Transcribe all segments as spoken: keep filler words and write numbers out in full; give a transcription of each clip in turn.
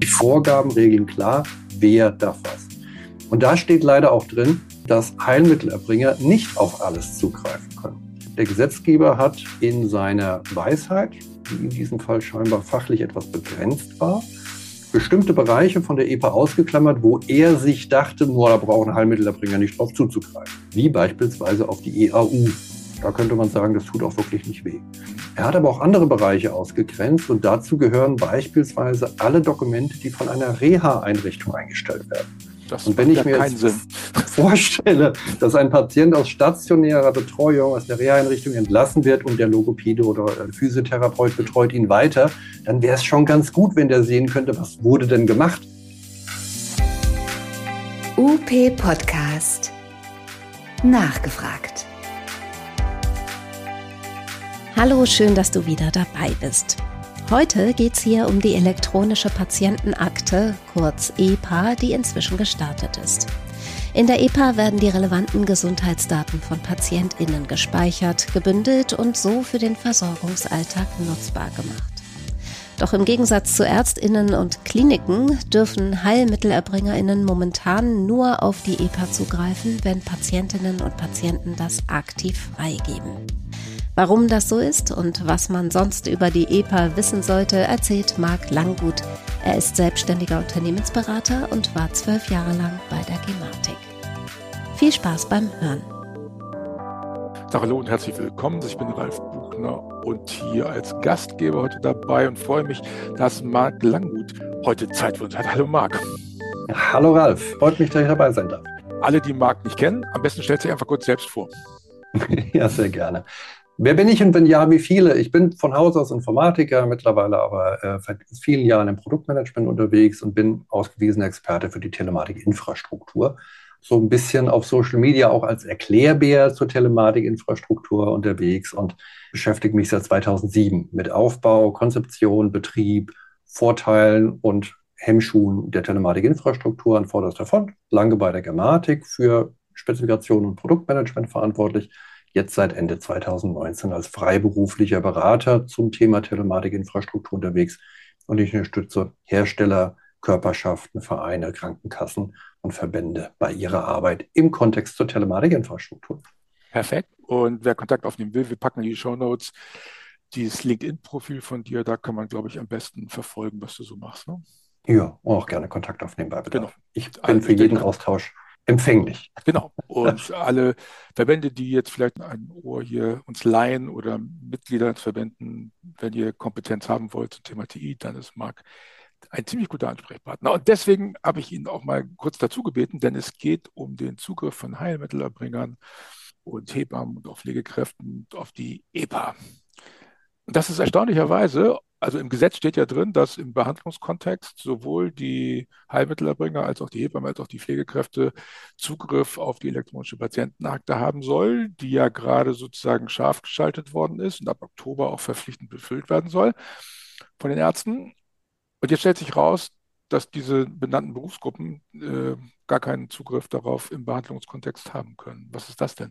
Die Vorgaben regeln klar, wer darf was. Und da steht leider auch drin, dass Heilmittelerbringer nicht auf alles zugreifen können. Der Gesetzgeber hat in seiner Weisheit, die in diesem Fall scheinbar fachlich etwas begrenzt war, bestimmte Bereiche von der E P A ausgeklammert, wo er sich dachte, nur da brauchen Heilmittelerbringer nicht drauf zuzugreifen. Wie beispielsweise auf die E A U. Da könnte man sagen, das tut auch wirklich nicht weh. Er hat aber auch andere Bereiche ausgegrenzt und dazu gehören beispielsweise alle Dokumente, die von einer Reha-Einrichtung eingestellt werden. Das und wenn ich mir jetzt Sinn. vorstelle, dass ein Patient aus stationärer Betreuung aus der Reha-Einrichtung entlassen wird und der Logopäde oder Physiotherapeut betreut ihn weiter, dann wäre es schon ganz gut, wenn der sehen könnte, was wurde denn gemacht. U P Podcast Nachgefragt. Hallo, schön, dass du wieder dabei bist. Heute geht es hier um die elektronische Patientenakte, kurz E P A, die inzwischen gestartet ist. In der E P A werden die relevanten Gesundheitsdaten von PatientInnen gespeichert, gebündelt und so für den Versorgungsalltag nutzbar gemacht. Doch im Gegensatz zu ÄrztInnen und Kliniken dürfen Heilmittelerbringer*innen momentan nur auf die E P A zugreifen, wenn Patientinnen und Patienten das aktiv freigeben. Warum das so ist und was man sonst über die E P A wissen sollte, erzählt Marc Langgut. Er ist selbstständiger Unternehmensberater und war zwölf Jahre lang bei der Gematik. Viel Spaß beim Hören. Hallo und herzlich willkommen. Ich bin Ralf Buchner und hier als Gastgeber heute dabei und freue mich, dass Marc Langgut heute Zeit für uns hat. Hallo Marc. Hallo Ralf, freut mich, dass ich dabei sein darf. Alle, die Marc nicht kennen, am besten stellt sich einfach kurz selbst vor. Ja, sehr gerne. Wer bin ich und wenn ja, wie viele? Ich bin von Haus aus Informatiker, mittlerweile aber äh, seit vielen Jahren im Produktmanagement unterwegs und bin ausgewiesener Experte für die Telematikinfrastruktur. So ein bisschen auf Social Media auch als Erklärbär zur Telematikinfrastruktur unterwegs und beschäftige mich seit zweitausendsieben mit Aufbau, Konzeption, Betrieb, Vorteilen und Hemmschuhen der Telematikinfrastruktur an vorderster Front. Lange bei der Gematik für Spezifikation und Produktmanagement verantwortlich. Jetzt seit Ende zweitausendneunzehn als freiberuflicher Berater zum Thema Telematikinfrastruktur unterwegs und ich unterstütze Hersteller, Körperschaften, Vereine, Krankenkassen und Verbände bei ihrer Arbeit im Kontext zur Telematikinfrastruktur. Perfekt. Und wer Kontakt aufnehmen will, wir packen in die Shownotes dieses LinkedIn-Profil von dir, da kann man, glaube ich, am besten verfolgen, was du so machst. Ne? Ja, auch gerne Kontakt aufnehmen bei Bedarf. Genau. Ich bin also, für ich jeden denke, Austausch empfänglich. Genau. Und alle Verbände, die jetzt vielleicht ein Ohr hier uns leihen oder Mitgliederverbänden, wenn ihr Kompetenz haben wollt zum Thema T I, dann ist Marc ein ziemlich guter Ansprechpartner. Und deswegen habe ich ihn auch mal kurz dazu gebeten, denn es geht um den Zugriff von Heilmittelerbringern und Hebammen und auch Pflegekräften auf die E P A. Und das ist erstaunlicherweise, also im Gesetz steht ja drin, dass im Behandlungskontext sowohl die Heilmittelerbringer als auch die Hebammen als auch die Pflegekräfte Zugriff auf die elektronische Patientenakte haben soll, die ja gerade sozusagen scharf geschaltet worden ist und ab Oktober auch verpflichtend befüllt werden soll von den Ärzten. Und jetzt stellt sich raus, dass diese benannten Berufsgruppen äh, gar keinen Zugriff darauf im Behandlungskontext haben können. Was ist das denn?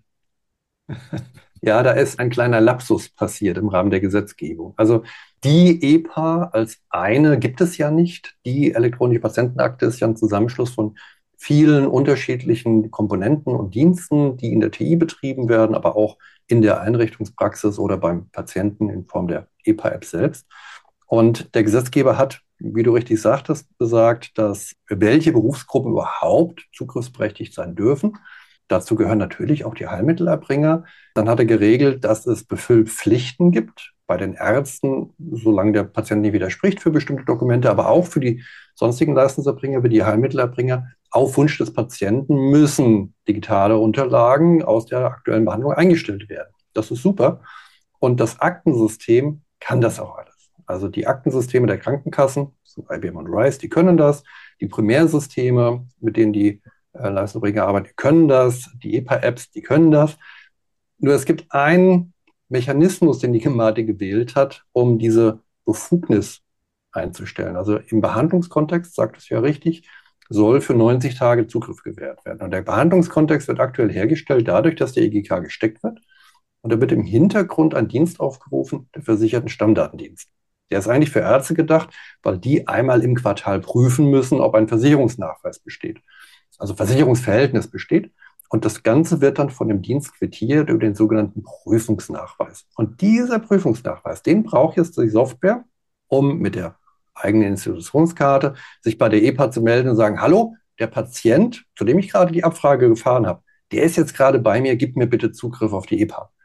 Ja, da ist ein kleiner Lapsus passiert im Rahmen der Gesetzgebung. Also die E P A als eine gibt es ja nicht. Die elektronische Patientenakte ist ja ein Zusammenschluss von vielen unterschiedlichen Komponenten und Diensten, die in der T I betrieben werden, aber auch in der Einrichtungspraxis oder beim Patienten in Form der E P A-App selbst. Und der Gesetzgeber hat, wie du richtig sagtest, gesagt, dass welche Berufsgruppen überhaupt zugriffsberechtigt sein dürfen. Dazu gehören natürlich auch die Heilmittelerbringer. Dann hat er geregelt, dass es Befüllpflichten gibt bei den Ärzten, solange der Patient nicht widerspricht für bestimmte Dokumente, aber auch für die sonstigen Leistungserbringer wie die Heilmittelerbringer. Auf Wunsch des Patienten müssen digitale Unterlagen aus der aktuellen Behandlung eingestellt werden. Das ist super. Und das Aktensystem kann das auch alles. Also die Aktensysteme der Krankenkassen, so I B M und RISE, die können das. Die Primärsysteme, mit denen die äh, Leistungserbringer arbeiten, die können das. Die E P A-Apps, die können das. Nur es gibt einen Mechanismus, den die Gematik gewählt hat, um diese Befugnis einzustellen. Also im Behandlungskontext, sagt es ja richtig, soll für neunzig Tage Zugriff gewährt werden. Und der Behandlungskontext wird aktuell hergestellt dadurch, dass der E G K gesteckt wird. Und da wird im Hintergrund ein Dienst aufgerufen, der versicherten Stammdatendienst. Der ist eigentlich für Ärzte gedacht, weil die einmal im Quartal prüfen müssen, ob ein Versicherungsnachweis besteht. Also Versicherungsverhältnis besteht. Und das Ganze wird dann von dem Dienst quittiert über den sogenannten Prüfungsnachweis. Und dieser Prüfungsnachweis, den braucht jetzt die Software, um mit der eigenen Institutionskarte sich bei der E P A zu melden und sagen, hallo, der Patient, zu dem ich gerade die Abfrage gefahren habe, der ist jetzt gerade bei mir, gib mir bitte Zugriff auf die E P A.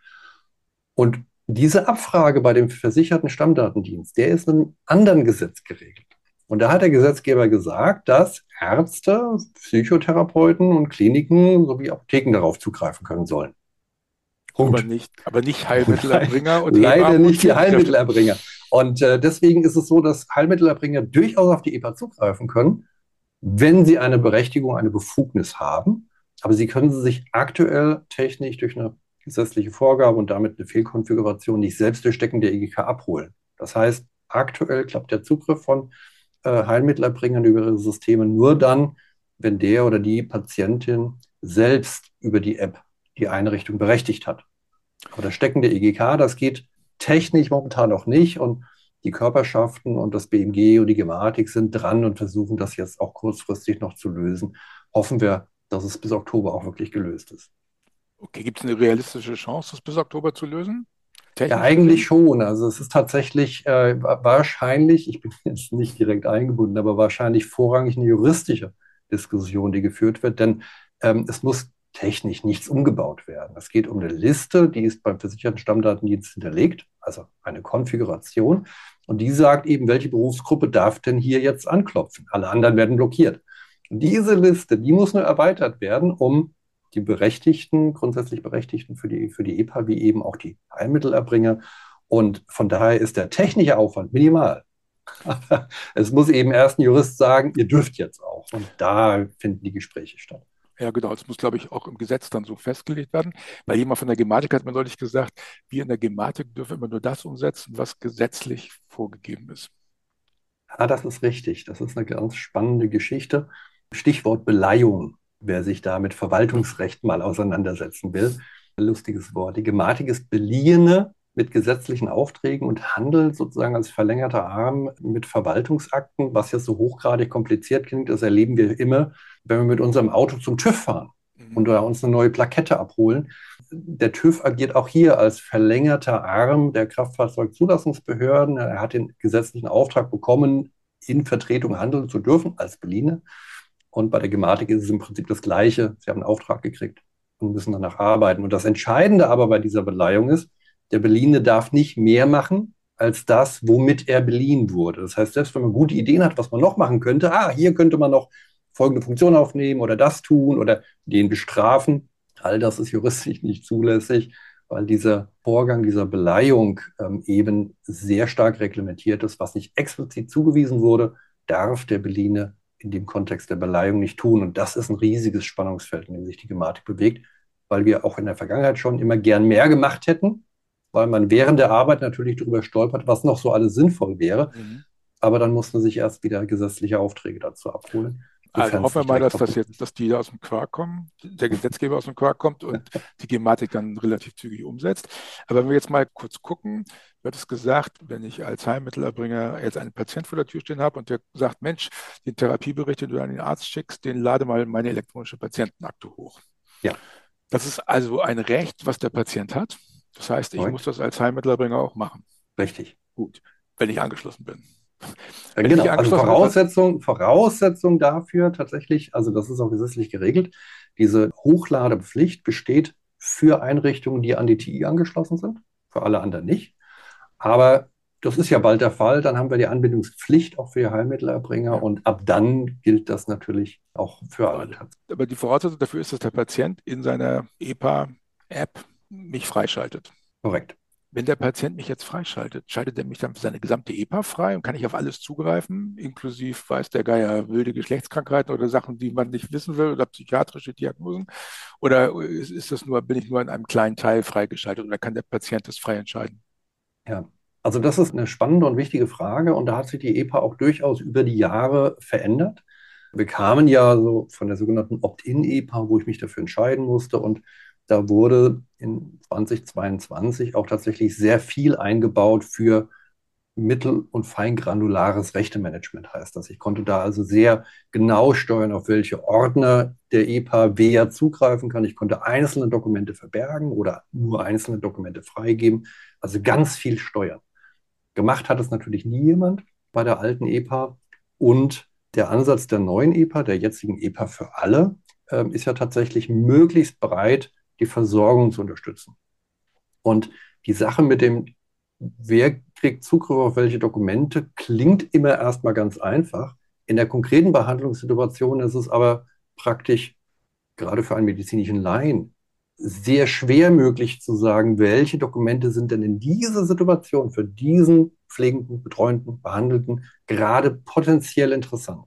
Und diese Abfrage bei dem versicherten Stammdatendienst, der ist in einem anderen Gesetz geregelt. Und da hat der Gesetzgeber gesagt, dass Ärzte, Psychotherapeuten und Kliniken sowie Apotheken darauf zugreifen können sollen. Aber nicht, aber nicht Heilmittelerbringer und leider Hebammen nicht die und Heilmittelerbringer. Und äh, deswegen ist es so, dass Heilmittelerbringer durchaus auf die E P A zugreifen können, wenn sie eine Berechtigung, eine Befugnis haben. Aber sie können sie sich aktuell technisch durch eine gesetzliche Vorgabe und damit eine Fehlkonfiguration nicht selbst durch Stecken der E G K abholen. Das heißt, aktuell klappt der Zugriff von äh, Heilmittelerbringern über ihre Systeme nur dann, wenn der oder die Patientin selbst über die App die Einrichtung berechtigt hat. Aber das Stecken der E G K, das geht technisch momentan noch nicht und die Körperschaften und das B M G und die Gematik sind dran und versuchen das jetzt auch kurzfristig noch zu lösen. Hoffen wir, dass es bis Oktober auch wirklich gelöst ist. Okay, gibt es eine realistische Chance, das bis Oktober zu lösen? Technisch ja, eigentlich gesehen? schon. Also es ist tatsächlich äh, wahrscheinlich, ich bin jetzt nicht direkt eingebunden, aber wahrscheinlich vorrangig eine juristische Diskussion, die geführt wird, denn ähm, es muss technisch nichts umgebaut werden. Es geht um eine Liste, die ist beim versicherten Stammdatendienst hinterlegt, also eine Konfiguration. Und die sagt eben, welche Berufsgruppe darf denn hier jetzt anklopfen? Alle anderen werden blockiert. Und diese Liste, die muss nur erweitert werden, um die Berechtigten, grundsätzlich Berechtigten für die, für die E P A, wie eben auch die Heilmittelerbringer. Und von daher ist der technische Aufwand minimal. Aber es muss eben erst ein Jurist sagen, ihr dürft jetzt auch. Und da finden die Gespräche statt. Ja, genau. Das muss, glaube ich, auch im Gesetz dann so festgelegt werden. Weil jemand von der Gematik hat mir neulich gesagt, wir in der Gematik dürfen immer nur das umsetzen, was gesetzlich vorgegeben ist. Ja, das ist richtig. Das ist eine ganz spannende Geschichte. Stichwort Beleihung, wer sich da mit Verwaltungsrecht mal auseinandersetzen will. Lustiges Wort. Die Gematik ist Beliehene mit gesetzlichen Aufträgen und handelt sozusagen als verlängerter Arm mit Verwaltungsakten, was jetzt so hochgradig kompliziert klingt. Das erleben wir immer, wenn wir mit unserem Auto zum TÜV fahren und da uns eine neue Plakette abholen. Der TÜV agiert auch hier als verlängerter Arm der Kraftfahrzeugzulassungsbehörden. Er hat den gesetzlichen Auftrag bekommen, in Vertretung handeln zu dürfen als Beliehene. Und bei der Gematik ist es im Prinzip das Gleiche. Sie haben einen Auftrag gekriegt und müssen danach arbeiten. Und das Entscheidende aber bei dieser Beleihung ist, der Beliehene darf nicht mehr machen als das, womit er beliehen wurde. Das heißt, selbst wenn man gute Ideen hat, was man noch machen könnte, ah, hier könnte man noch folgende Funktion aufnehmen oder das tun oder den bestrafen, all das ist juristisch nicht zulässig, weil dieser Vorgang dieser Beleihung ähm, eben sehr stark reglementiert ist. Was nicht explizit zugewiesen wurde, darf der Beliehene in dem Kontext der Beleihung nicht tun. Und das ist ein riesiges Spannungsfeld, in dem sich die Gematik bewegt, weil wir auch in der Vergangenheit schon immer gern mehr gemacht hätten, weil man während der Arbeit natürlich darüber stolpert, was noch so alles sinnvoll wäre. Mhm. Aber dann muss man sich erst wieder gesetzliche Aufträge dazu abholen. Also hoffen wir mal, dass das jetzt, dass die aus dem Quark kommen, der Gesetzgeber aus dem Quark kommt und die Gematik dann relativ zügig umsetzt. Aber wenn wir jetzt mal kurz gucken, wird es gesagt, wenn ich als Heilmittelerbringer jetzt einen Patient vor der Tür stehen habe und der sagt, Mensch, den Therapiebericht, den du an den Arzt schickst, den lade mal meine elektronische Patientenakte hoch. Ja. Das ist also ein Recht, was der Patient hat. Das heißt, ich Correct. muss das als Heilmittelerbringer auch machen. Richtig. Gut, wenn ich angeschlossen bin. Ja, genau, also Voraussetzung, Voraussetzung dafür tatsächlich, also das ist auch gesetzlich geregelt, diese Hochladepflicht besteht für Einrichtungen, die an die T I angeschlossen sind, für alle anderen nicht. Aber das ist ja bald der Fall, dann haben wir die Anbindungspflicht auch für die Heilmittelerbringer ja. und ab dann gilt das natürlich auch für alle. Aber die Voraussetzung dafür ist, dass der Patient in seiner E P A-App mich freischaltet. Korrekt. Wenn der Patient mich jetzt freischaltet, schaltet er mich dann für seine gesamte E P A frei und kann ich auf alles zugreifen, inklusive, weiß der Geier, wilde Geschlechtskrankheiten oder Sachen, die man nicht wissen will oder psychiatrische Diagnosen? Oder ist, ist das nur, bin ich nur in einem kleinen Teil freigeschaltet oder kann der Patient das frei entscheiden? Ja, also das ist eine spannende und wichtige Frage und da hat sich die E P A auch durchaus über die Jahre verändert. Wir kamen ja so von der sogenannten Opt-in-E P A, wo ich mich dafür entscheiden musste und da wurde in zwanzig zweiundzwanzig auch tatsächlich sehr viel eingebaut für mittel- und feingranulares Rechtemanagement heißt das. Ich konnte da also sehr genau steuern, auf welche Ordner der E P A wer zugreifen kann. Ich konnte einzelne Dokumente verbergen oder nur einzelne Dokumente freigeben. Also ganz viel steuern. Gemacht hat es natürlich nie jemand bei der alten E P A. Und der Ansatz der neuen E P A, der jetzigen E P A für alle, äh, ist ja tatsächlich möglichst breit, die Versorgung zu unterstützen. Und die Sache mit dem, wer kriegt Zugriff auf welche Dokumente, klingt immer erstmal ganz einfach. In der konkreten Behandlungssituation ist es aber praktisch, gerade für einen medizinischen Laien, sehr schwer möglich zu sagen, welche Dokumente sind denn in dieser Situation für diesen pflegenden, betreuenden, behandelten gerade potenziell interessant.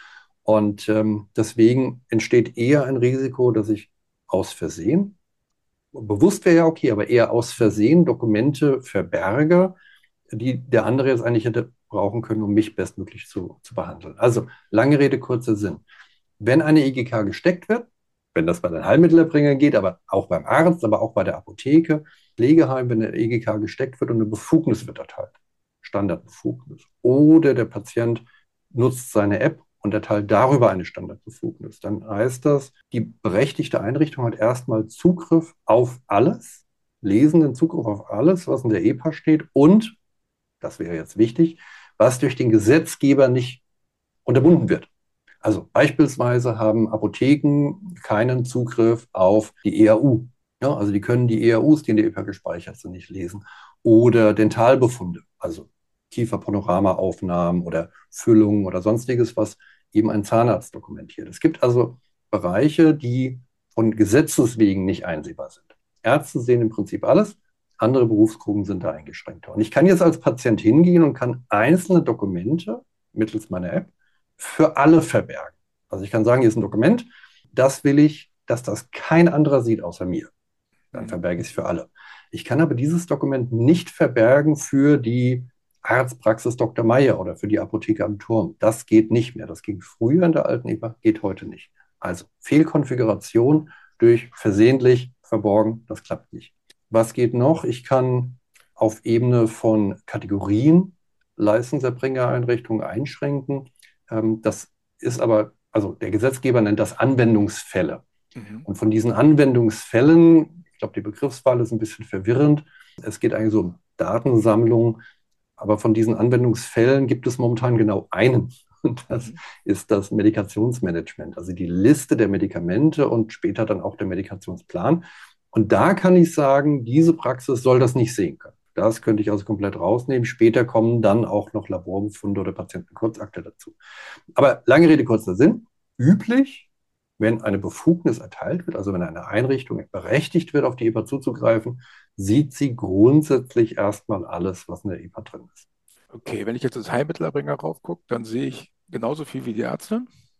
Und ähm, deswegen entsteht eher ein Risiko, dass ich aus Versehen, bewusst wäre ja okay, aber eher aus Versehen Dokumente verberge, die der andere jetzt eigentlich hätte brauchen können, um mich bestmöglich zu, zu behandeln. Also lange Rede, kurzer Sinn. Wenn eine E G K gesteckt wird, wenn das bei den Heilmittelerbringern geht, aber auch beim Arzt, aber auch bei der Apotheke, Pflegeheim, wenn eine E G K gesteckt wird und eine Befugnis wird erteilt, Standardbefugnis, oder der Patient nutzt seine App und erteilt darüber eine Standardbefugnis, dann heißt das, die berechtigte Einrichtung hat erstmal Zugriff auf alles, lesenden Zugriff auf alles, was in der E P A steht und, das wäre jetzt wichtig, was durch den Gesetzgeber nicht unterbunden wird. Also beispielsweise haben Apotheken keinen Zugriff auf die E A U. Ja, also die können die E A Us, die in der E P A gespeichert sind, nicht lesen. Oder Dentalbefunde, also Kieferpanoramaaufnahmen oder Füllungen oder sonstiges, was eben ein Zahnarzt dokumentiert. Es gibt also Bereiche, die von Gesetzes wegen nicht einsehbar sind. Ärzte sehen im Prinzip alles, andere Berufsgruppen sind da eingeschränkter. Und ich kann jetzt als Patient hingehen und kann einzelne Dokumente mittels meiner App für alle verbergen. Also ich kann sagen, hier ist ein Dokument, das will ich, dass das kein anderer sieht außer mir. Dann verberge ich es für alle. Ich kann aber dieses Dokument nicht verbergen für die Arztpraxis Doktor Meier oder für die Apotheke am Turm. Das geht nicht mehr. Das ging früher in der alten E P A, geht heute nicht. Also Fehlkonfiguration durch versehentlich verborgen, das klappt nicht. Was geht noch? Ich kann auf Ebene von Kategorien Leistungserbringereinrichtungen einschränken. Das ist aber, also der Gesetzgeber nennt das Anwendungsfälle. Mhm. Und von diesen Anwendungsfällen, ich glaube, die Begriffswahl ist ein bisschen verwirrend. Es geht eigentlich so um Datensammlung, aber von diesen Anwendungsfällen gibt es momentan genau einen. Und das mhm. ist das Medikationsmanagement, also die Liste der Medikamente und später dann auch der Medikationsplan. Und da kann ich sagen, diese Praxis soll das nicht sehen können. Das könnte ich also komplett rausnehmen. Später kommen dann auch noch Laborbefunde oder Patientenkurzakte dazu. Aber lange Rede, kurzer Sinn. Üblich, wenn eine Befugnis erteilt wird, also wenn eine Einrichtung berechtigt wird, auf die E P A zuzugreifen, sieht sie grundsätzlich erstmal alles, was in der E P A drin ist. Okay, wenn ich jetzt als Heilmittelerbringer raufgucke, dann sehe ich genauso viel wie die Ärzte?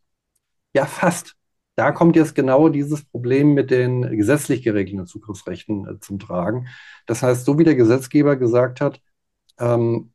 Ja, fast. Da kommt jetzt genau dieses Problem mit den gesetzlich geregelten Zugriffsrechten äh, zum Tragen. Das heißt, so wie der Gesetzgeber gesagt hat, ähm,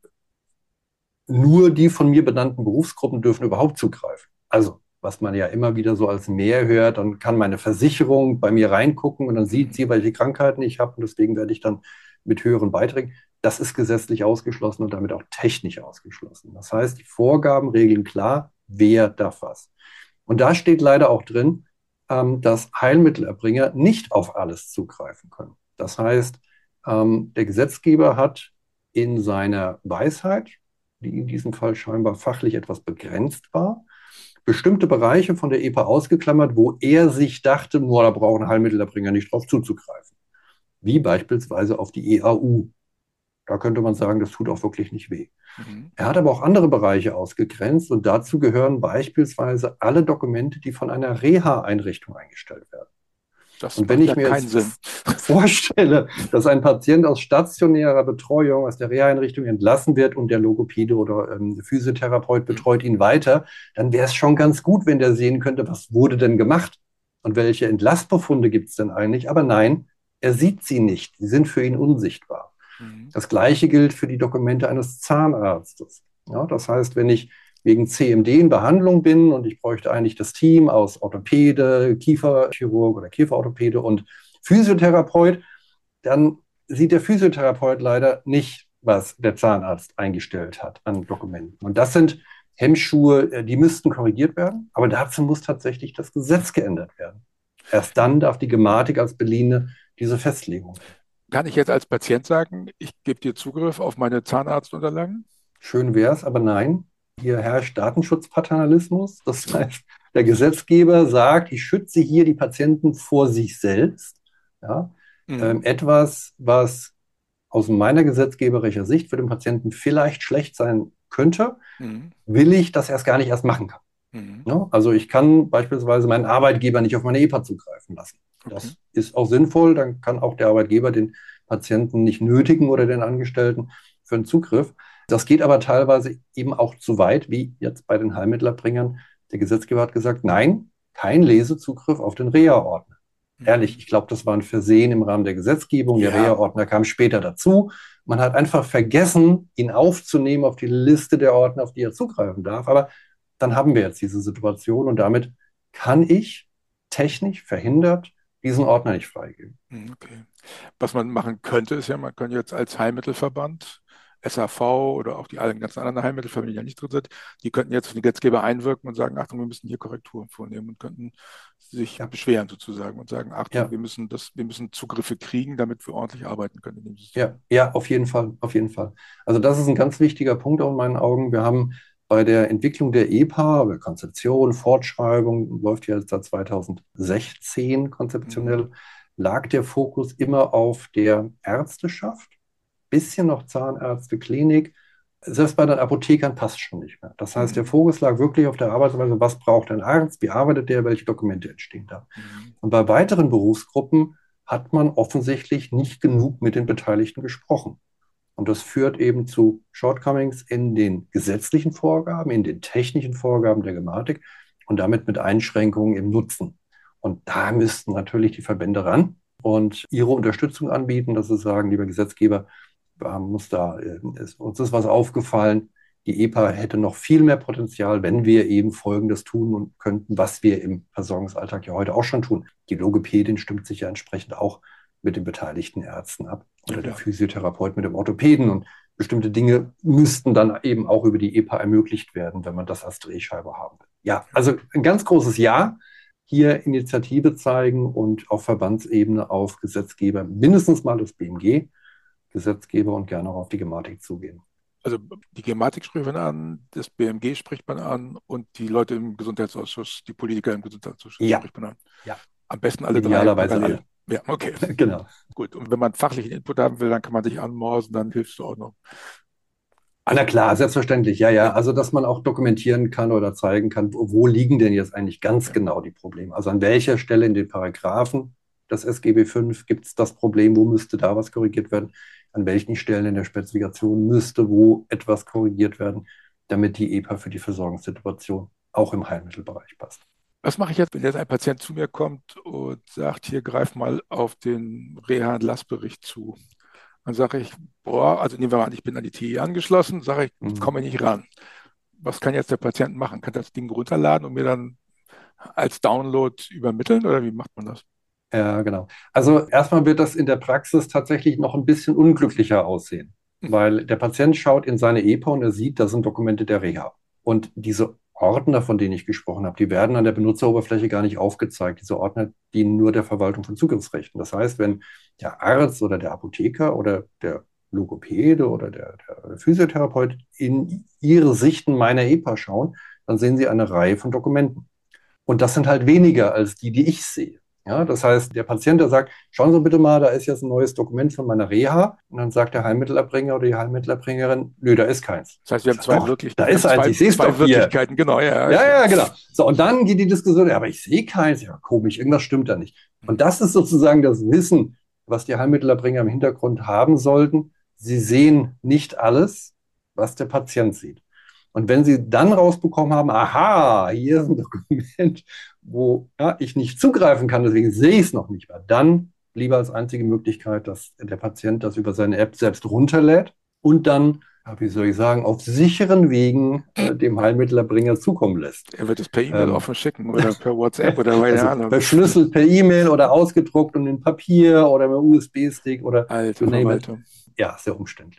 nur die von mir benannten Berufsgruppen dürfen überhaupt zugreifen. Also, was man ja immer wieder so als Mehr hört, dann kann meine Versicherung bei mir reingucken und dann sieht sie, welche Krankheiten ich habe und deswegen werde ich dann mit höheren Beiträgen. Das ist gesetzlich ausgeschlossen und damit auch technisch ausgeschlossen. Das heißt, die Vorgaben regeln klar, wer darf was. Und da steht leider auch drin, ähm, dass Heilmittelerbringer nicht auf alles zugreifen können. Das heißt, ähm, der Gesetzgeber hat in seiner Weisheit, die in diesem Fall scheinbar fachlich etwas begrenzt war, bestimmte Bereiche von der E P A ausgeklammert, wo er sich dachte, nur da brauchen Heilmittelerbringer nicht drauf zuzugreifen. Wie beispielsweise auf die E A U. Da könnte man sagen, das tut auch wirklich nicht weh. Mhm. Er hat aber auch andere Bereiche ausgegrenzt und dazu gehören beispielsweise alle Dokumente, die von einer Reha-Einrichtung eingestellt werden. Das und wenn ich ja mir jetzt Sinn. vorstelle, dass ein Patient aus stationärer Betreuung aus der Reha-Einrichtung entlassen wird und der Logopäde oder ähm, Physiotherapeut betreut ihn weiter, dann wäre es schon ganz gut, wenn der sehen könnte, was wurde denn gemacht und welche Entlassbefunde gibt es denn eigentlich. Aber nein, er sieht sie nicht. Sie sind für ihn unsichtbar. Das Gleiche gilt für die Dokumente eines Zahnarztes. Ja, das heißt, wenn ich wegen C M D in Behandlung bin und ich bräuchte eigentlich das Team aus Orthopäde, Kieferchirurg oder Kieferorthopäde und Physiotherapeut, dann sieht der Physiotherapeut leider nicht was der Zahnarzt eingestellt hat an Dokumenten. Und das sind Hemmschuhe, die müssten korrigiert werden, aber dazu muss tatsächlich das Gesetz geändert werden. Erst dann darf die Gematik als Beliehene diese Festlegung. Kann ich jetzt als Patient sagen, ich gebe dir Zugriff auf meine Zahnarztunterlagen? Schön wäre es, aber nein. Hier herrscht Datenschutzpaternalismus. Das heißt, der Gesetzgeber sagt, ich schütze hier die Patienten vor sich selbst. Ja? Mhm. Ähm, etwas, was aus meiner gesetzgeberischer Sicht für den Patienten vielleicht schlecht sein könnte, mhm. will ich, dass er es gar nicht erst machen kann. Mhm. Ja? Also ich kann beispielsweise meinen Arbeitgeber nicht auf meine E P A zugreifen lassen. Okay. Das ist auch sinnvoll. Dann kann auch der Arbeitgeber den Patienten nicht nötigen oder den Angestellten für einen Zugriff. Das geht aber teilweise eben auch zu weit, wie jetzt bei den Heilmittelerbringern. Der Gesetzgeber hat gesagt, nein, kein Lesezugriff auf den Reha-Ordner. Mhm. Ehrlich, ich glaube, das war ein Versehen im Rahmen der Gesetzgebung. Der ja. Reha-Ordner kam später dazu. Man hat einfach vergessen, ihn aufzunehmen auf die Liste der Ordner, auf die er zugreifen darf. Aber dann haben wir jetzt diese Situation und damit kann ich technisch verhindert diesen Ordner nicht freigeben. Okay. Was man machen könnte, ist ja, man kann jetzt als Heilmittelverband, S A V oder auch die allen ganzen anderen Heilmittelverbände, die ja nicht drin sind, die könnten jetzt für den Gesetzgeber einwirken und sagen, Achtung, wir müssen hier Korrekturen vornehmen und könnten sich ja. beschweren sozusagen und sagen, Achtung, ja. wir müssen das, wir müssen Zugriffe kriegen, damit wir ordentlich arbeiten können in dem System. Ja, ja, auf jeden Fall, auf jeden Fall. Also das ist ein ganz wichtiger Punkt auch in meinen Augen. Wir haben bei der Entwicklung der E P A, Konzeption, Fortschreibung, läuft ja seit zweitausendsechzehn konzeptionell, mhm. lag der Fokus immer auf der Ärzteschaft, bisschen noch Zahnärzte, Klinik. Selbst bei den Apothekern passt schon nicht mehr. Das heißt, der Fokus lag wirklich auf der Arbeitsweise, was braucht ein Arzt, wie arbeitet der, welche Dokumente entstehen da. Mhm. Und bei weiteren Berufsgruppen hat man offensichtlich nicht genug mit den Beteiligten gesprochen. Und das führt eben zu Shortcomings in den gesetzlichen Vorgaben, in den technischen Vorgaben der Gematik und damit mit Einschränkungen im Nutzen. Und da müssten natürlich die Verbände ran und ihre Unterstützung anbieten, dass sie sagen, lieber Gesetzgeber, muss da, ist, uns ist was aufgefallen, die E P A hätte noch viel mehr Potenzial, wenn wir eben Folgendes tun und könnten, was wir im Versorgungsalltag ja heute auch schon tun. Die Logopädin stimmt sich ja entsprechend auch mit den beteiligten Ärzten ab oder ja. der Physiotherapeut mit dem Orthopäden und bestimmte Dinge müssten dann eben auch über die E P A ermöglicht werden, wenn man das als Drehscheibe haben will. Ja, also ein ganz großes Ja, hier Initiative zeigen und auf Verbandsebene auf Gesetzgeber, mindestens mal das B M G, Gesetzgeber und gerne auch auf die Gematik zugehen. Also die Gematik spricht man an, das B M G spricht man an und die Leute im Gesundheitsausschuss, die Politiker im Gesundheitsausschuss ja. spricht man an. Ja. Am besten alle Idealerweise drei. Alle. Ja, okay. Genau. Gut, und wenn man fachlichen Input haben will, dann kann man dich anmorsen, dann hilfst du auch noch. Also, na klar, selbstverständlich, ja, ja. Also, dass man auch dokumentieren kann oder zeigen kann, wo, wo liegen denn jetzt eigentlich ganz ja. genau die Probleme. Also an welcher Stelle in den Paragraphen des S G B fünf gibt es das Problem, wo müsste da was korrigiert werden? An welchen Stellen in der Spezifikation müsste wo etwas korrigiert werden, damit die E P A für die Versorgungssituation auch im Heilmittelbereich passt. Was mache ich jetzt, wenn jetzt ein Patient zu mir kommt und sagt, hier greif mal auf den Reha-Lastbericht zu? Dann sage ich, boah, also nehmen wir mal an, ich bin an die T I angeschlossen, sage ich, mhm. komme nicht ran. Was kann jetzt der Patient machen? Kann das Ding runterladen und mir dann als Download übermitteln oder wie macht man das? Ja, genau. Also erstmal wird das in der Praxis tatsächlich noch ein bisschen unglücklicher aussehen, mhm. weil der Patient schaut in seine E P A und er sieht, das sind Dokumente der Reha. Und diese Ordner, von denen ich gesprochen habe, die werden an der Benutzeroberfläche gar nicht aufgezeigt. Diese Ordner dienen nur der Verwaltung von Zugriffsrechten. Das heißt, wenn der Arzt oder der Apotheker oder der Logopäde oder der, der Physiotherapeut in ihre Sichten meiner E P A schauen, dann sehen sie eine Reihe von Dokumenten. Und das sind halt weniger als die, die ich sehe. Ja, das heißt, der Patient, der sagt, schauen Sie bitte mal, da ist jetzt ein neues Dokument von meiner Reha. Und dann sagt der Heilmittelerbringer oder die Heilmittelerbringerin, nö, da ist keins. Das heißt, wir haben zwei doch, Wirklichkeiten. Da ist eins, ich sehe es doch Wirklichkeiten, genau. Ja, ja, ja, genau. So, und dann geht die Diskussion, ja, aber ich sehe keins. Ja, komisch, irgendwas stimmt da nicht. Und das ist sozusagen das Wissen, was die Heilmittelerbringer im Hintergrund haben sollten. Sie sehen nicht alles, was der Patient sieht. Und wenn Sie dann rausbekommen haben, aha, hier ist ein Dokument, wo ja, ich nicht zugreifen kann, deswegen sehe ich es noch nicht mehr, dann lieber als einzige Möglichkeit, dass der Patient das über seine App selbst runterlädt und dann, ja, wie soll ich sagen, auf sicheren Wegen äh, dem Heilmittelerbringer zukommen lässt. Er wird es per E-Mail ähm, offen schicken oder per WhatsApp oder keine also Ahnung. Verschlüsselt per E-Mail oder ausgedruckt und in Papier oder mit U S B-Stick oder alte Verwaltung. Ja, sehr umständlich.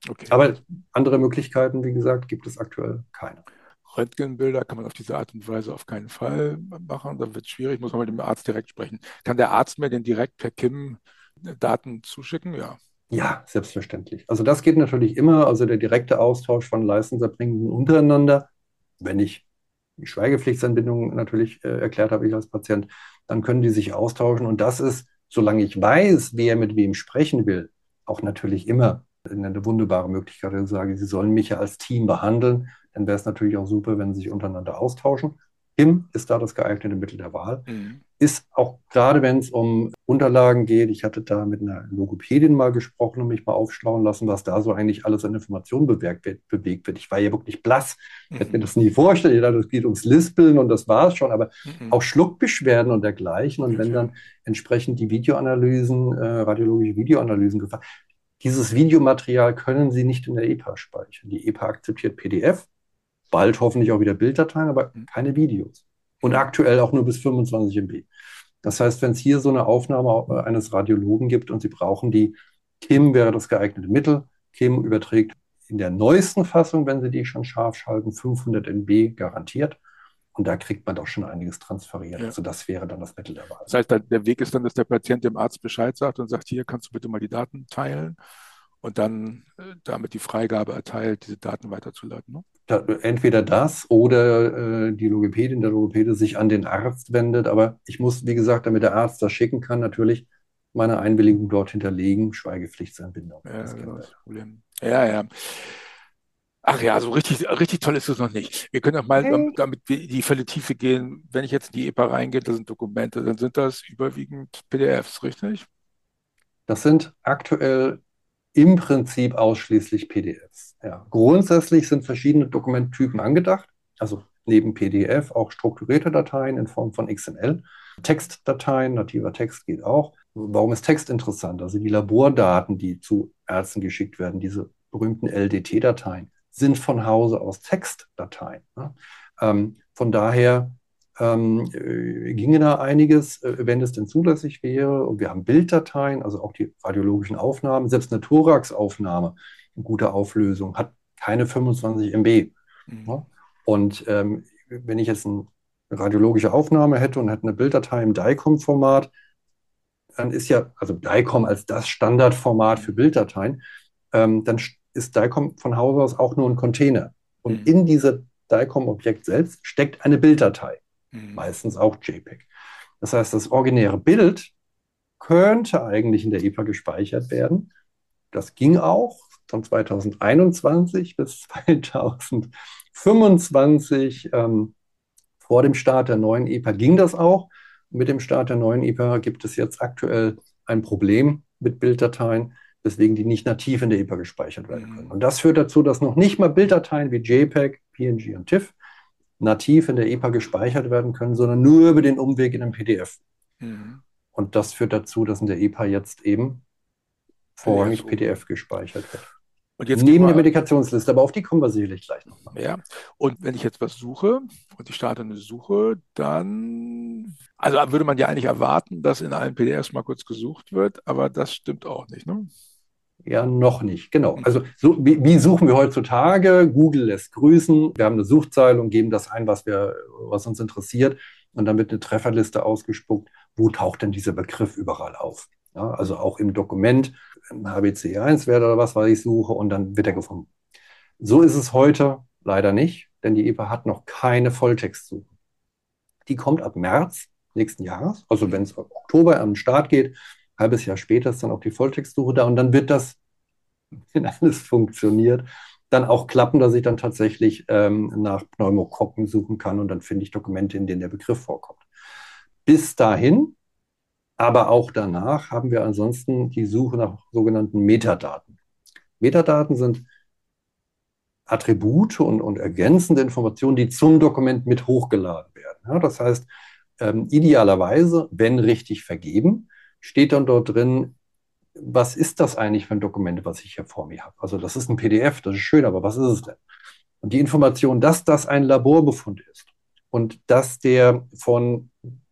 Okay. Aber andere Möglichkeiten, wie gesagt, gibt es aktuell keine. Röntgenbilder kann man auf diese Art und Weise auf keinen Fall machen. Da wird es schwierig, muss man mit dem Arzt direkt sprechen. Kann der Arzt mir denn direkt per K I M Daten zuschicken? Ja. Ja, selbstverständlich. Also das geht natürlich immer, also der direkte Austausch von Leistungserbringenden untereinander, wenn ich die Schweigepflichtsanbindung natürlich äh, erklärt habe, ich als Patient, dann können die sich austauschen. Und das ist, solange ich weiß, wer mit wem sprechen will, auch natürlich immer eine wunderbare Möglichkeit. Ich sage, Sie sollen mich ja als Team behandeln. Dann wäre es natürlich auch super, wenn Sie sich untereinander austauschen. K I M ist da das geeignete Mittel der Wahl. Mhm. Ist auch gerade, wenn es um Unterlagen geht, ich hatte da mit einer Logopädin mal gesprochen und mich mal aufschlauen lassen, was da so eigentlich alles an Informationen bewegt wird, bewegt wird. Ich war ja wirklich blass. Ich hätte mir das nie vorstellen. Ich dachte, es geht ums Lispeln und das war es schon, aber Mhm. auch Schluckbeschwerden und dergleichen. Und Ja, wenn klar. dann entsprechend die Videoanalysen, äh, radiologische Videoanalysen gefallen, dieses Videomaterial können Sie nicht in der E P A speichern. Die E P A akzeptiert P D F, bald hoffentlich auch wieder Bilddateien, aber Mhm. keine Videos. Und Mhm. aktuell auch nur bis fünfundzwanzig M B. Das heißt, wenn es hier so eine Aufnahme eines Radiologen gibt und Sie brauchen die, K I M wäre das geeignete Mittel. K I M überträgt in der neuesten Fassung, wenn Sie die schon scharf schalten, fünfhundert M B garantiert. Und da kriegt man doch schon einiges transferiert. Ja. Also das wäre dann das Mittel der Wahl. Das heißt, der Weg ist dann, dass der Patient dem Arzt Bescheid sagt und sagt, hier kannst du bitte mal die Daten teilen und dann äh, damit die Freigabe erteilt, diese Daten weiterzuleiten. Ne? Da, entweder das oder äh, die Logopädin, der Logopäde sich an den Arzt wendet. Aber ich muss, wie gesagt, damit der Arzt das schicken kann, natürlich meine Einwilligung dort hinterlegen, Schweigepflichtsanbindung. Ja, Das das kennen ist wir. das Problem. Ja, ja. Ach ja, so richtig, richtig toll ist es noch nicht. Wir können auch mal, Nee. damit wir in die volle Tiefe gehen, wenn ich jetzt in die E P A reingehe, das sind Dokumente, dann sind das überwiegend P D Fs, richtig? Das sind aktuell im Prinzip ausschließlich P D Fs. Ja. Grundsätzlich sind verschiedene Dokumenttypen angedacht, also neben P D F auch strukturierte Dateien in Form von X M L. Textdateien, nativer Text geht auch. Warum ist Text interessant? Also die Labordaten, die zu Ärzten geschickt werden, diese berühmten L D T-Dateien, sind von Hause aus Textdateien. Ne? Ähm, von daher ähm, äh, ginge da einiges, äh, wenn es denn zulässig wäre. Und wir haben Bilddateien, also auch die radiologischen Aufnahmen. Selbst eine Thoraxaufnahme in guter Auflösung hat keine fünfundzwanzig M B. Mhm. Ja? Und ähm, wenn ich jetzt eine radiologische Aufnahme hätte und hätte eine Bilddatei im D I C O M-Format, dann ist ja, also D I C O M als das Standardformat für Bilddateien, ähm, dann ist D I C O M von Hause aus auch nur ein Container. Und Mhm. in diese D I C O M-Objekt selbst steckt eine Bilddatei. Mhm. Meistens auch JPEG. Das heißt, das originäre Bild könnte eigentlich in der E P A gespeichert werden. Das ging auch von zweitausendeinundzwanzig bis zweitausendfünfundzwanzig. Ähm, vor dem Start der neuen E P A ging das auch. Mit dem Start der neuen E P A gibt es jetzt aktuell ein Problem mit Bilddateien, weswegen die nicht nativ in der E P A gespeichert werden können. Mhm. Und das führt dazu, dass noch nicht mal Bilddateien wie JPEG, P N G und TIFF nativ in der E P A gespeichert werden können, sondern nur über den Umweg in einem P D F. Mhm. Und das führt dazu, dass in der E P A jetzt eben vorrangig P D F gespeichert wird. Und jetzt gehen Neben der wir, Medikationsliste, aber auf die kommen wir sicherlich gleich nochmal. ja, und wenn ich jetzt was suche und ich starte eine Suche, dann, also würde man ja eigentlich erwarten, dass in allen P D Fs mal kurz gesucht wird, aber das stimmt auch nicht, ne? Ja, noch nicht, genau. Also so, wie, wie suchen wir heutzutage? Google lässt grüßen. Wir haben eine Suchzeile und geben das ein, was wir, was uns interessiert. Und dann wird eine Trefferliste ausgespuckt. Wo taucht denn dieser Begriff überall auf? Ja, also auch im Dokument, ein H B C eins Wert oder was, was ich suche, und dann wird er gefunden. So ist es heute leider nicht, denn die E P A hat noch keine Volltextsuche. Die kommt ab März nächsten Jahres. Also wenn es im Oktober an den Start geht, ein halbes Jahr später ist dann auch die Volltextsuche da, und dann wird das, wenn alles funktioniert, dann auch klappen, dass ich dann tatsächlich ähm, nach Pneumokokken suchen kann, und dann finde ich Dokumente, in denen der Begriff vorkommt. Bis dahin, aber auch danach, haben wir ansonsten die Suche nach sogenannten Metadaten. Metadaten sind Attribute und, und ergänzende Informationen, die zum Dokument mit hochgeladen werden. Ja, das heißt, ähm, idealerweise, wenn richtig vergeben, steht dann dort drin, was ist das eigentlich für ein Dokument, was ich hier vor mir habe? Also das ist ein P D F, das ist schön, aber was ist es denn? Und die Information, dass das ein Laborbefund ist und dass der von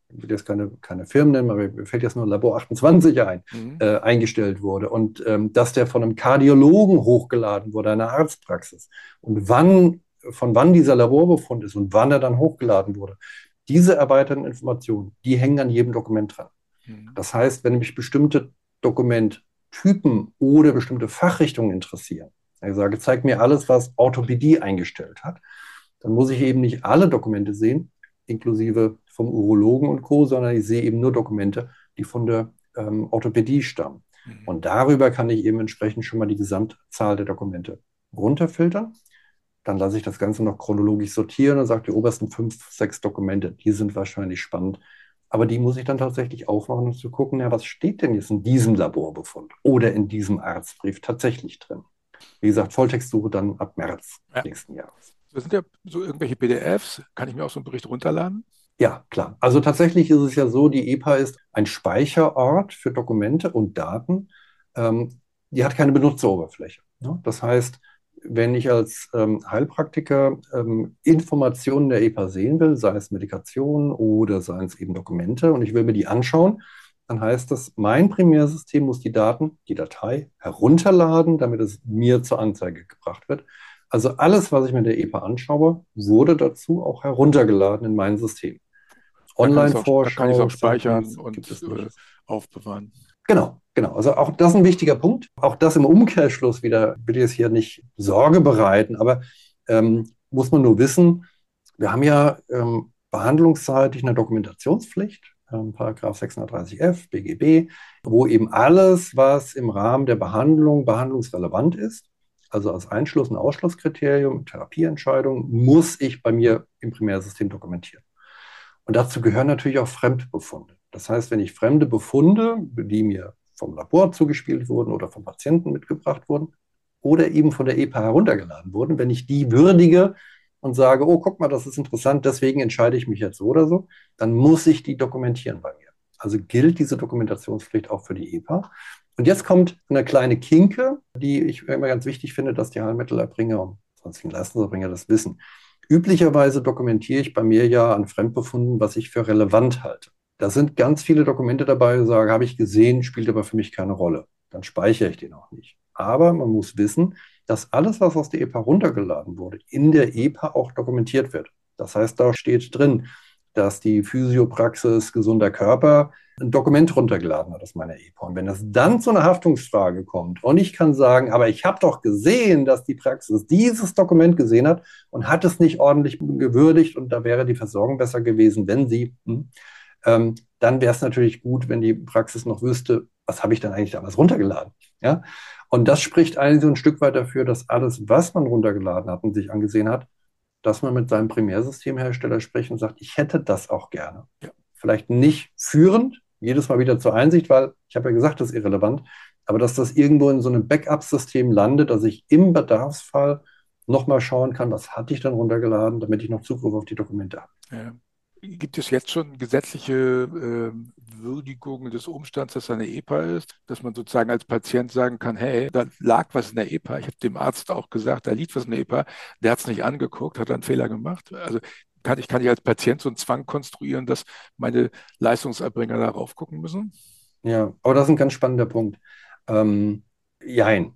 ich will jetzt keine, keine Firmen nennen, aber mir fällt jetzt nur Labor achtundzwanzig ein, Mhm. äh, eingestellt wurde und ähm, dass der von einem Kardiologen hochgeladen wurde, einer Arztpraxis. Und wann, von wann dieser Laborbefund ist und wann er dann hochgeladen wurde. Diese erweiterten Informationen, die hängen an jedem Dokument dran. Mhm. Das heißt, wenn mich bestimmte Dokumenttypen oder bestimmte Fachrichtungen interessieren, ich sage, zeig mir alles, was Orthopädie eingestellt hat, dann muss ich eben nicht alle Dokumente sehen, inklusive vom Urologen und Co., sondern ich sehe eben nur Dokumente, die von der ähm, Orthopädie stammen. Mhm. Und darüber kann ich eben entsprechend schon mal die Gesamtzahl der Dokumente runterfiltern. Dann lasse ich das Ganze noch chronologisch sortieren und sage, die obersten fünf, sechs Dokumente, die sind wahrscheinlich spannend. Aber die muss ich dann tatsächlich aufmachen, um zu gucken, ja, was steht denn jetzt in diesem Laborbefund oder in diesem Arztbrief tatsächlich drin. Wie gesagt, Volltextsuche dann ab März Ja. nächsten Jahres. Das sind ja so irgendwelche P D Fs. Kann ich mir auch so einen Bericht runterladen? Ja, klar. Also tatsächlich ist es ja so, die E P A ist ein Speicherort für Dokumente und Daten. Ähm, die hat keine Benutzeroberfläche. Ne? Das heißt, wenn ich als ähm, Heilpraktiker ähm, Informationen der E P A sehen will, sei es Medikation oder seien es eben Dokumente, und ich will mir die anschauen, dann heißt das, mein Primärsystem muss die Daten, die Datei herunterladen, damit es mir zur Anzeige gebracht wird. Also alles, was ich mir in der E P A anschaue, wurde dazu auch heruntergeladen in mein System. Da kann ich es auch, da kann ich es Online-Vorschau, auch speichern Sachen gibt und es äh, nicht. aufbewahren. Genau, genau. Also auch das ist ein wichtiger Punkt. Auch das im Umkehrschluss wieder, will ich jetzt hier nicht Sorge bereiten, aber ähm, muss man nur wissen, wir haben ja ähm, behandlungsseitig eine Dokumentationspflicht, ähm, Paragraph sechshundertdreißig F B G B, wo eben alles, was im Rahmen der Behandlung behandlungsrelevant ist, also als Einschluss- und Ausschlusskriterium, Therapieentscheidung, muss ich bei mir im Primärsystem dokumentieren. Und dazu gehören natürlich auch Fremdbefunde. Das heißt, wenn ich fremde Befunde, die mir vom Labor zugespielt wurden oder vom Patienten mitgebracht wurden oder eben von der E P A heruntergeladen wurden, wenn ich die würdige und sage, oh, guck mal, das ist interessant, deswegen entscheide ich mich jetzt so oder so, dann muss ich die dokumentieren bei mir. Also gilt diese Dokumentationspflicht auch für die E P A. Und jetzt kommt eine kleine Kinke, die ich immer ganz wichtig finde, dass die Heilmittelerbringer und sonstigen Leistungserbringer das wissen. Üblicherweise dokumentiere ich bei mir ja an Fremdbefunden, was ich für relevant halte. Da sind ganz viele Dokumente dabei, die sagen, habe ich gesehen, spielt aber für mich keine Rolle. Dann speichere ich den auch nicht. Aber man muss wissen, dass alles, was aus der E P A runtergeladen wurde, in der E P A auch dokumentiert wird. Das heißt, da steht drin, dass die Physiopraxis gesunder Körper ein Dokument runtergeladen hat aus meiner E P A. Und wenn es dann zu einer Haftungsfrage kommt und ich kann sagen, aber ich habe doch gesehen, dass die Praxis dieses Dokument gesehen hat und hat es nicht ordentlich gewürdigt und da wäre die Versorgung besser gewesen, wenn sie, hm, ähm, dann wäre es natürlich gut, wenn die Praxis noch wüsste, was habe ich dann eigentlich damals runtergeladen. Ja? Und das spricht eigentlich so ein Stück weit dafür, dass alles, was man runtergeladen hat und sich angesehen hat, dass man mit seinem Primärsystemhersteller spricht und sagt, ich hätte das auch gerne. Ja. Vielleicht nicht führend, jedes Mal wieder zur Einsicht, weil ich habe ja gesagt, das ist irrelevant, aber dass das irgendwo in so einem Backup-System landet, dass ich im Bedarfsfall nochmal schauen kann, was hatte ich dann runtergeladen, damit ich noch Zugriff auf die Dokumente habe. Ja. Gibt es jetzt schon gesetzliche äh, Würdigung des Umstands, dass eine E P A ist, dass man sozusagen als Patient sagen kann, hey, da lag was in der E P A, ich habe dem Arzt auch gesagt, da liegt was in der E P A, der hat es nicht angeguckt, hat einen Fehler gemacht. Also kann ich, kann ich als Patient so einen Zwang konstruieren, dass meine Leistungserbringer darauf gucken müssen? Ja, aber das ist ein ganz spannender Punkt. Ähm, jein.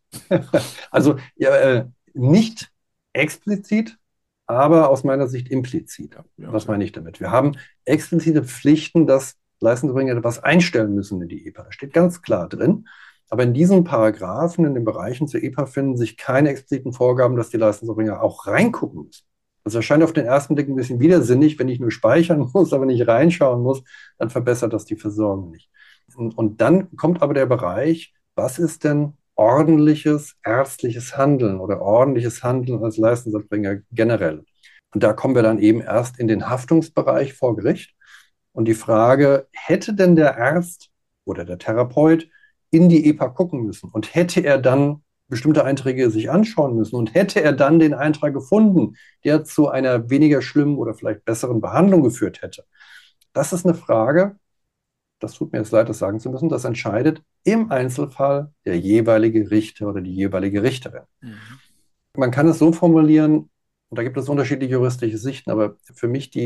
Also ja, äh, nicht explizit, aber aus meiner Sicht implizit. Ja, ja, Was okay. meine ich damit? Wir haben explizite Pflichten, dass Leistungserbringer was einstellen müssen in die E P A. Das steht ganz klar drin. Aber in diesen Paragraphen, in den Bereichen zur E P A, finden sich keine expliziten Vorgaben, dass die Leistungserbringer auch reingucken müssen. Das erscheint auf den ersten Blick ein bisschen widersinnig. Wenn ich nur speichern muss, aber nicht reinschauen muss, dann verbessert das die Versorgung nicht. Und, und dann kommt aber der Bereich, was ist denn ordentliches ärztliches Handeln oder ordentliches Handeln als Leistungserbringer generell? Und da kommen wir dann eben erst in den Haftungsbereich vor Gericht. Und die Frage, hätte denn der Arzt oder der Therapeut in die E P A gucken müssen und hätte er dann bestimmte Einträge sich anschauen müssen und hätte er dann den Eintrag gefunden, der zu einer weniger schlimmen oder vielleicht besseren Behandlung geführt hätte? Das ist eine Frage, das tut mir jetzt leid, das sagen zu müssen, das entscheidet im Einzelfall der jeweilige Richter oder die jeweilige Richterin. Mhm. Man kann es so formulieren, und da gibt es unterschiedliche juristische Sichten, aber für mich die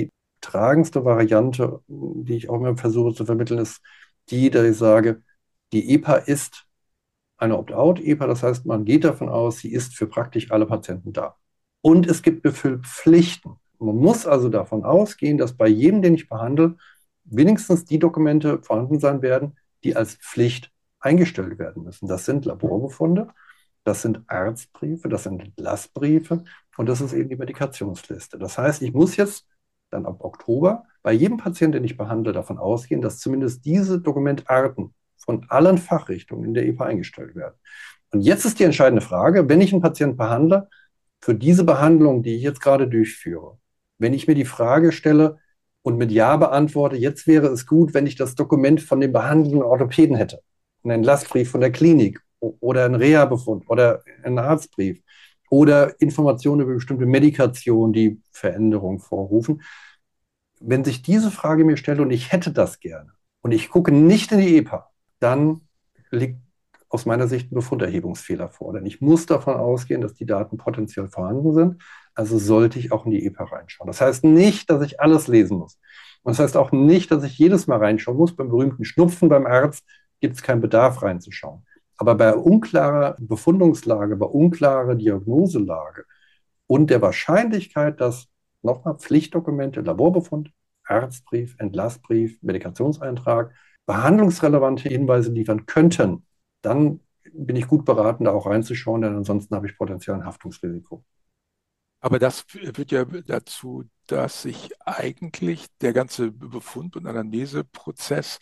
tragendste Variante, die ich auch immer versuche zu vermitteln, ist die, dass ich sage, die E P A ist eine Opt-out-E P A, das heißt, man geht davon aus, sie ist für praktisch alle Patienten da. Und es gibt Befüllpflichten. Man muss also davon ausgehen, dass bei jedem, den ich behandle, wenigstens die Dokumente vorhanden sein werden, die als Pflicht eingestellt werden müssen. Das sind Laborbefunde, das sind Arztbriefe, das sind Entlassbriefe und das ist eben die Medikationsliste. Das heißt, ich muss jetzt dann ab Oktober bei jedem Patienten, den ich behandle, davon ausgehen, dass zumindest diese Dokumentarten von allen Fachrichtungen in der E P A eingestellt werden. Und jetzt ist die entscheidende Frage, wenn ich einen Patienten behandle, für diese Behandlung, die ich jetzt gerade durchführe, wenn ich mir die Frage stelle und mit Ja beantworte, jetzt wäre es gut, wenn ich das Dokument von dem behandelnden Orthopäden hätte, einen Entlassbrief von der Klinik oder einen Reha-Befund oder einen Arztbrief oder Informationen über bestimmte Medikationen, die Veränderungen vorrufen. Wenn sich diese Frage mir stellt und ich hätte das gerne und ich gucke nicht in die E P A, dann liegt aus meiner Sicht ein Befunderhebungsfehler vor. Denn ich muss davon ausgehen, dass die Daten potenziell vorhanden sind. Also sollte ich auch in die E P A reinschauen. Das heißt nicht, dass ich alles lesen muss. Und das heißt auch nicht, dass ich jedes Mal reinschauen muss. Beim berühmten Schnupfen beim Arzt gibt es keinen Bedarf reinzuschauen. Aber bei unklarer Befundungslage, bei unklarer Diagnoselage und der Wahrscheinlichkeit, dass nochmal Pflichtdokumente, Laborbefund, Arztbrief, Entlassbrief, Medikationseintrag, behandlungsrelevante Hinweise liefern könnten, dann bin ich gut beraten, da auch reinzuschauen, denn ansonsten habe ich potenziell ein Haftungsrisiko. Aber das führt ja dazu, dass sich eigentlich der ganze Befund- und Anamneseprozess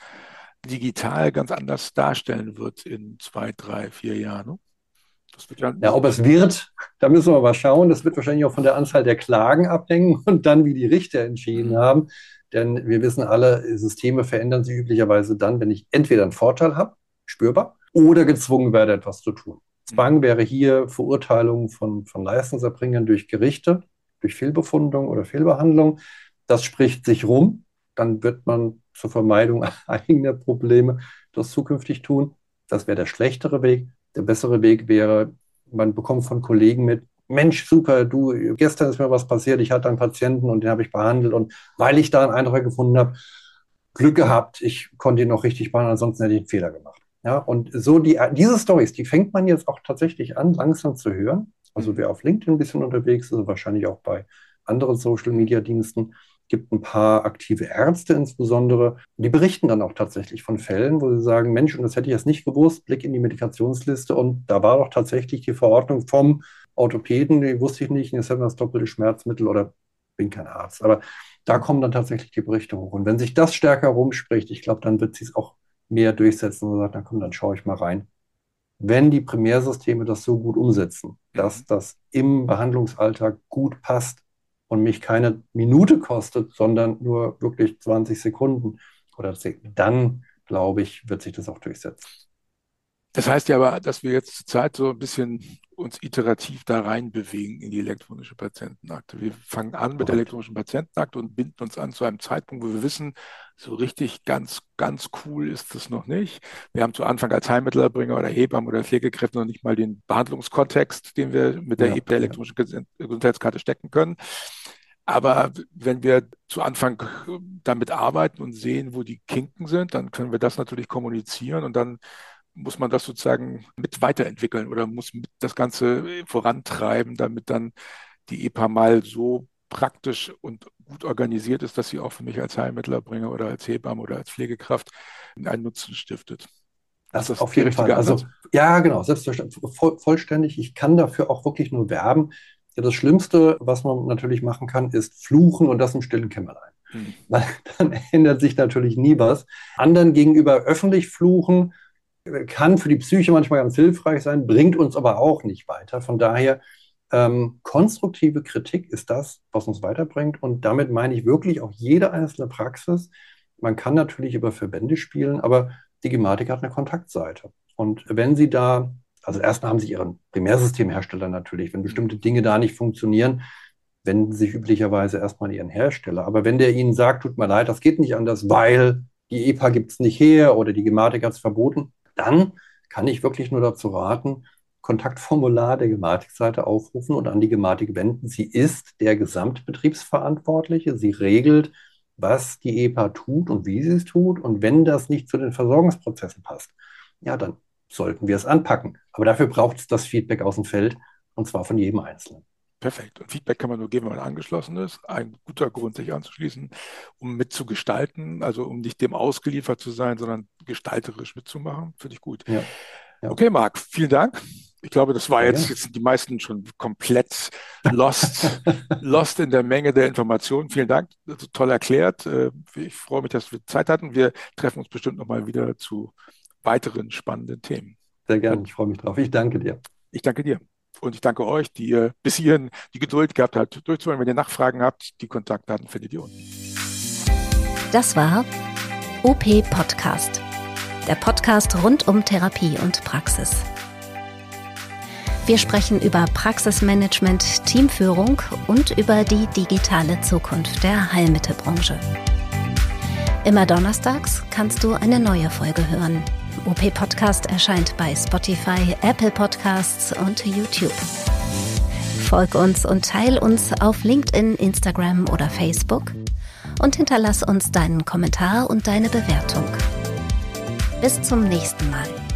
digital ganz anders darstellen wird in zwei, drei, vier Jahren. Ne? Das wird ja, ja, ob es wird, da müssen wir mal schauen. Das wird wahrscheinlich auch von der Anzahl der Klagen abhängen und dann, wie die Richter entschieden mhm. haben. Denn wir wissen alle, Systeme verändern sich üblicherweise dann, wenn ich entweder einen Vorteil habe, spürbar, oder gezwungen werde, etwas zu tun. Zwang wäre hier Verurteilung von, von Leistungserbringern durch Gerichte, durch Fehlbefundung oder Fehlbehandlung. Das spricht sich rum. Dann wird man zur Vermeidung eigener Probleme das zukünftig tun. Das wäre der schlechtere Weg. Der bessere Weg wäre, man bekommt von Kollegen mit, Mensch, super, du, gestern ist mir was passiert, ich hatte einen Patienten und den habe ich behandelt und weil ich da einen Eindruck gefunden habe, Glück gehabt, ich konnte ihn noch richtig behandeln, ansonsten hätte ich einen Fehler gemacht. Ja, und so die, diese Storys, die fängt man jetzt auch tatsächlich an, langsam zu hören. Also wer auf LinkedIn ein bisschen unterwegs ist, wahrscheinlich auch bei anderen Social-Media-Diensten, gibt ein paar aktive Ärzte insbesondere, die berichten dann auch tatsächlich von Fällen, wo sie sagen, Mensch, und das hätte ich jetzt nicht gewusst, Blick in die Medikationsliste und da war doch tatsächlich die Verordnung vom Orthopäden, die wusste ich nicht, jetzt haben wir das doppelte Schmerzmittel oder bin kein Arzt. Aber da kommen dann tatsächlich die Berichte hoch. Und wenn sich das stärker rumspricht, ich glaube, dann wird sie es auch mehr durchsetzen und sagt, na komm, dann schaue ich mal rein. Wenn die Primärsysteme das so gut umsetzen, dass das im Behandlungsalltag gut passt und mich keine Minute kostet, sondern nur wirklich zwanzig Sekunden oder zehn, dann, glaube ich, wird sich das auch durchsetzen. Das heißt ja aber, dass wir jetzt zur Zeit so ein bisschen uns iterativ da rein bewegen in die elektronische Patientenakte. Wir fangen an mit der elektronischen Patientenakte und binden uns an zu einem Zeitpunkt, wo wir wissen, so richtig ganz, ganz cool ist das noch nicht. Wir haben zu Anfang als Heilmittelerbringer oder Hebammen oder Pflegekräfte noch nicht mal den Behandlungskontext, den wir mit der ja, E P A, der elektronischen ja. Gesundheitskarte stecken können. Aber wenn wir zu Anfang damit arbeiten und sehen, wo die Kinken sind, dann können wir das natürlich kommunizieren und dann muss man das sozusagen mit weiterentwickeln oder muss mit das Ganze vorantreiben, damit dann die E P A mal so praktisch und gut organisiert ist, dass sie auch für mich als Heilmittelerbringer oder als Hebamme oder als Pflegekraft einen Nutzen stiftet. Das, das ist auf jeden Fall. Also, ja, genau, selbstverständlich, voll, vollständig. Ich kann dafür auch wirklich nur werben. Ja, das Schlimmste, was man natürlich machen kann, ist fluchen und das im stillen Kämmerlein. Hm. Weil dann ändert sich natürlich nie was. Anderen gegenüber öffentlich fluchen kann für die Psyche manchmal ganz hilfreich sein, bringt uns aber auch nicht weiter. Von daher, ähm, konstruktive Kritik ist das, was uns weiterbringt. Und damit meine ich wirklich auch jede einzelne Praxis. Man kann natürlich über Verbände spielen, aber die Gematik hat eine Kontaktseite. Und wenn Sie da, also erstmal haben Sie Ihren Primärsystemhersteller natürlich, wenn bestimmte Dinge da nicht funktionieren, wenden Sie sich üblicherweise erstmal an Ihren Hersteller. Aber wenn der Ihnen sagt, tut mir leid, das geht nicht anders, weil die E P A gibt es nicht her oder die Gematik hat es verboten, dann kann ich wirklich nur dazu raten, Kontaktformular der Gematikseite aufrufen und an die Gematik wenden. Sie ist der Gesamtbetriebsverantwortliche. Sie regelt was die E P A tut und wie sie es tut. Und wenn das nicht zu den Versorgungsprozessen passt, ja, dann sollten wir es anpacken. Aber dafür braucht es das Feedback aus dem Feld, und zwar von jedem Einzelnen. Perfekt. Und Feedback kann man nur geben, wenn man angeschlossen ist. Ein guter Grund, sich anzuschließen, um mitzugestalten, also um nicht dem ausgeliefert zu sein, sondern gestalterisch mitzumachen. Finde ich gut. Ja, ja. Okay, Marc, vielen Dank. Ich glaube, das war Ja, jetzt, ja. jetzt sind die meisten schon komplett lost, lost in der Menge der Informationen. Vielen Dank, also toll erklärt. Ich freue mich, dass wir Zeit hatten. Wir treffen uns bestimmt nochmal wieder zu weiteren spannenden Themen. Sehr gerne, ich freue mich drauf. Ich danke dir. Ich danke dir. Und ich danke euch, die ihr bis hierhin die Geduld gehabt habt, durchzuhören. Wenn ihr Nachfragen habt, die Kontaktdaten findet ihr unten. Das war O P Podcast, der Podcast rund um Therapie und Praxis. Wir sprechen über Praxismanagement, Teamführung und über die digitale Zukunft der Heilmittelbranche. Immer donnerstags kannst du eine neue Folge hören. O P Podcast erscheint bei Spotify, Apple Podcasts und YouTube. Folg uns und teil uns auf LinkedIn, Instagram oder Facebook und hinterlass uns deinen Kommentar und deine Bewertung. Bis zum nächsten Mal.